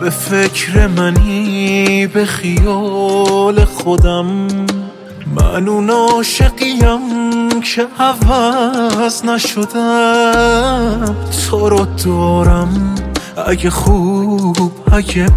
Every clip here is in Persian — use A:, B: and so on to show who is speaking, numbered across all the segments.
A: به فکر منی به خیال خودم، من اون عاشقیم که عوض نشدم. تو رو دارم اگه خوب اگه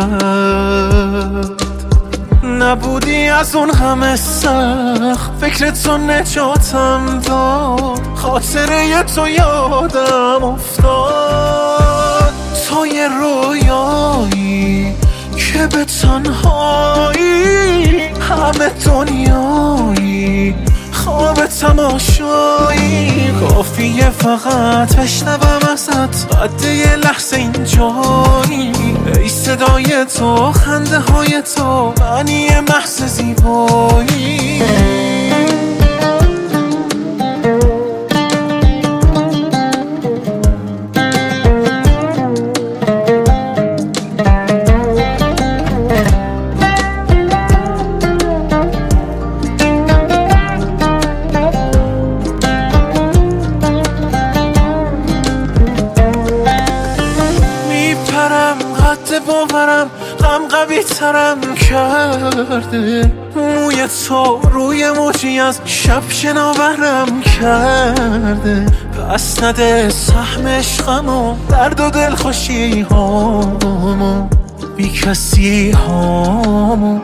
A: بد، نبودی از اون همه سخت فکر تو نجاتم داد. خاطره تو یادم افتاد، تو یه رویایی که به تنهایی همه دنیایی خواب تماشایی. کافیه فقط بشنوم ازت قد یه لحظه اینجایی، ای صدای تو خنده های تو معنی محض زیبایی. باورم غم قوی ترم کرده، موی تو روی موجی از شب شناورم کرده. پس نده سهم عشقمو درد و دلخوشی هامو، بی کسی هامو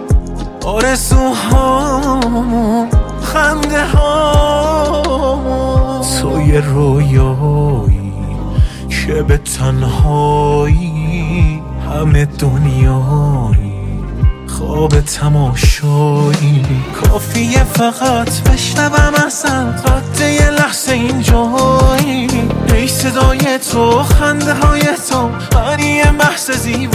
A: آرزوهامو خنده هامو. تو یه رویایی که به تنهایی همه دنیایی خواب تماشایی. کافیه فقط بشنوم ازت قد یه لحظه اینجایی، ای صدای تو خنده های تو معنی محض زیبایی.